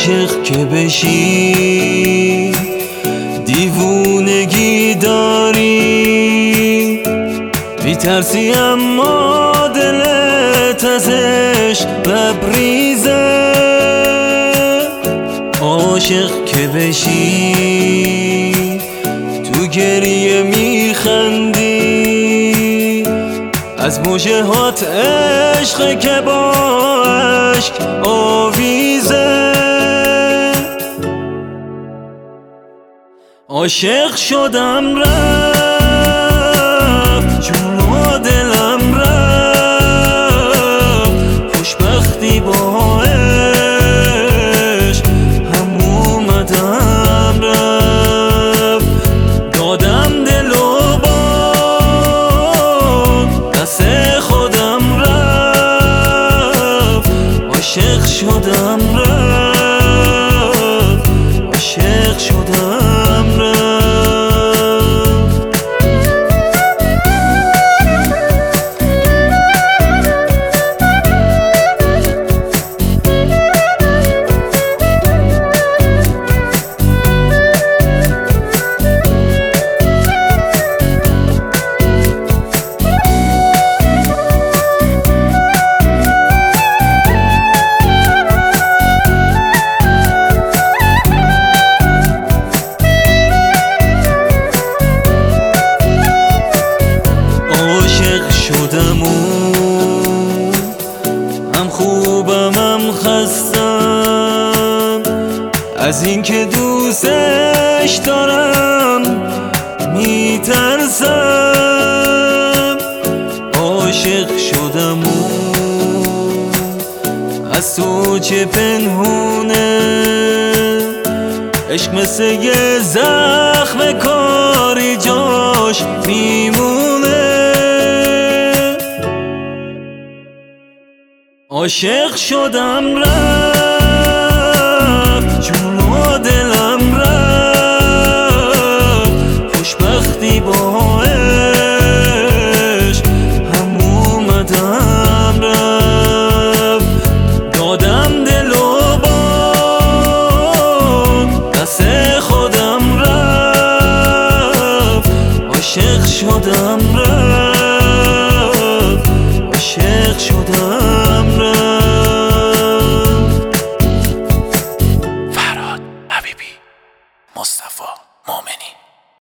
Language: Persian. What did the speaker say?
عاشق که بشی دیوونگی داری، میترسی اما دلت ازش لبریزه. عاشق که بشی تو گریه میخندی، از مژهات عشق که با عشق آویزه. عاشق شدم رفت جون و دلم رفت، خوشبختی با عشق هم اومدم رفت. دادم دل و با دست خودم رفت، عاشق شدم رفت، عاشق شدم رفت. هم خوبم هم خستم از این که دوستش دارم، میترسم. عاشق شدم از تو چه پنهونه، عشق مثل یه زخم کاری جاش میمونه. عاشق شدم رفت جون و دلم رفت، خوشبختی با عشق هم اومدم رفت. دادم دل و با دست خودم رفت، عاشق شدم رفت، عاشق شدم رفت. مصطفی مومنی.